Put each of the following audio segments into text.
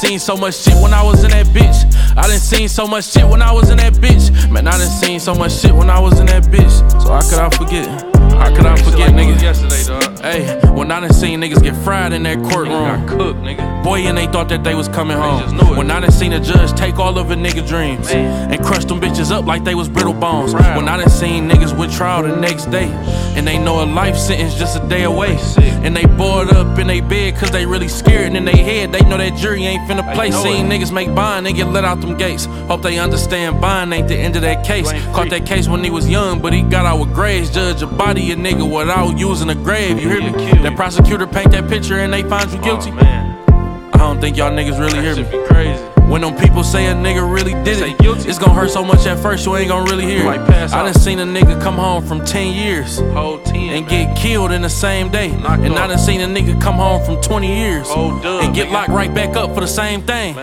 seen so much shit when I was in that bitch. I done seen so much shit when I was in that bitch. Man, I done seen so much shit when I was in that bitch. So how could I forget? How could I forget, nigga? Yesterday, dog. Hey, when I done seen niggas get fried in that courtroom. Got cooked, nigga. Boy, and they thought that they was coming home. Just knew it. When I done seen a judge take all of a nigga dreams and crush them bitches up like they was brittle bones. Right. When I done seen niggas with trial the next day and they know a life sentence just a day away. And they bored up in they bed cause they really scared. And in they head, they know that jury ain't finna play. Seen niggas make bond and get let out them gates. Hope they understand bond ain't the end of that case. Caught that case when he was young, but he got out with grades. Judge a body a nigga without using a grave. You hear me? That prosecutor paint that picture and they find you guilty. Oh, man. I don't think y'all niggas really hear me. That shit be crazy. When them people say a nigga really did it, guilty. it's gonna hurt so much at first you ain't gonna really hear it. I done seen a nigga come home from 10 years Whole 10, and get killed in the same day. And I done seen a nigga come home from 20 years and get locked right back up for the same thing.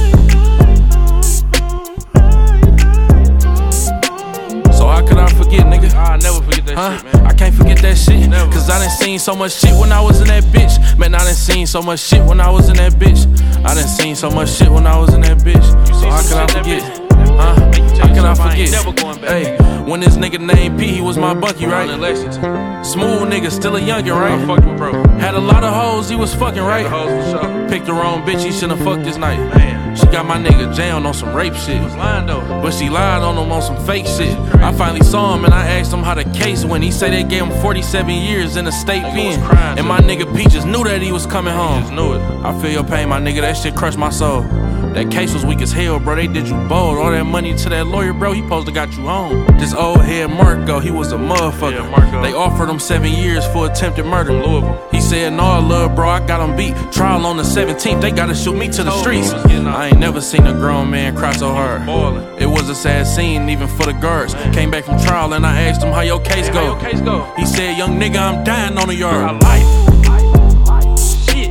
So how could I forget, nigga? I'll never forget that shit, man. I can't forget that shit. Never. Cause I done seen so much shit when I was in that bitch. Man, I done seen so much shit when I was in that bitch. I done seen so much shit when I was in that bitch. So how could I forget? How can I forget? Never going back. Hey, when this nigga named P, he was my bunkie, right? In Lexington. Smooth nigga, still a youngin', I right? fucked with bro. Had a lot of hoes, he was fucking, right? The hoes for sure. Picked the wrong bitch, he shouldn't have fucked this night. Man. She got my nigga jailed on some rape shit. He was lying though. But she lied on him on some fake shit. I finally saw him and I asked him how the case went. He said they gave him 47 years in a state pen. And my nigga P just knew that he was coming home. Just knew it. I feel your pain, my nigga. That shit crushed my soul. That case was weak as hell, bro. They did you bold. All that money to that lawyer, bro. He supposed to got you home. This old head Marco, he was a motherfucker. Yeah, Marco. They offered him 7 years for attempted murder. Louisville. He said, no, love, bro. I got him beat. Trial on the 17th. They gotta shoot me to the streets. I ain't never seen a grown man cry so hard. Ballin'. It was a sad scene, even for the guards. Came back from trial and I asked him how your case go. How your case go? He said, young nigga, I'm dying on the yard. Life. Shit.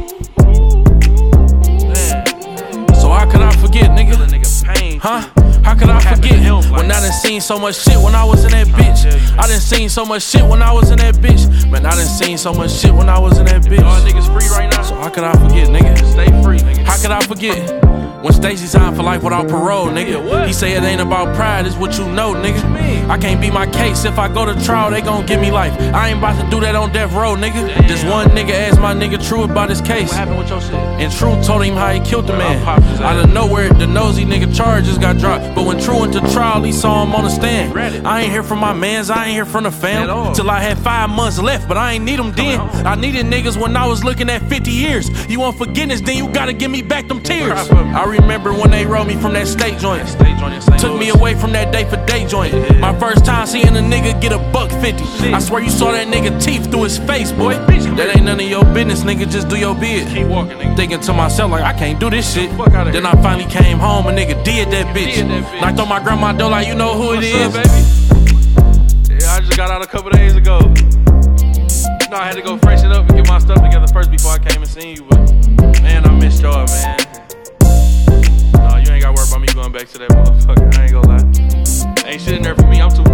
Man. So how could I forget, nigga? Kill a nigga pain. Huh? How could I forget? When I done seen so much shit when I was in that bitch. I done seen so much shit when I was in that bitch. Man, I done seen so much shit when I was in that bitch. Y'all niggas free right now. So how could I forget, nigga? Stay free, nigga. How could I forget? When Stacey signed for life without parole, nigga. What? He say it ain't about pride, it's what you know, nigga. What you mean? I can't beat my case. If I go to trial, they gon' give me life. I ain't about to do that on death row, nigga. Damn. This one nigga asked my nigga True about his case. What happened with your shit? And True told him how he killed the man. popped his ass. Out of nowhere, the nosy nigga charges got dropped. But when True went to trial, he saw him on the stand. Read it. I ain't hear from my mans, I ain't hear from the fam. At all. Till I had 5 months left, but I ain't need them then. home. I needed niggas when I was looking at 50 years. You want forgiveness, then you gotta give me back them tears. Cry for me. I remember when they rolled me from that state joint. Stage on your St. Took me Louis. away from that day for day joint. My first time seeing a nigga get $150. I swear you saw that nigga teeth through his face, boy. That ain't none of your business, nigga. Just do your bid. Keep walking, nigga. Thinking to myself like I can't do this shit. Fuck outta Then here. I finally came home, a nigga did that bitch. did that bitch. Knocked on my grandma's door like you know who it What's is. up, baby? Yeah, I just got out a couple days ago. You know, I had to go freshen up and get my stuff together first before I came and seen you. But man, I missed y'all, man. No, you ain't gotta worry about me going back to that motherfucker. I ain't gonna lie. Ain't shit in there for me. I'm too